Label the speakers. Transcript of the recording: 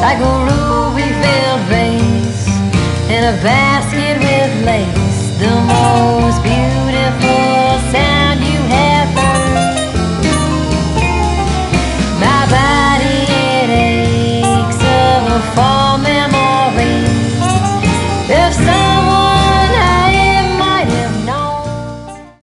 Speaker 1: like a ruby-filled vase in a basket with lace, the most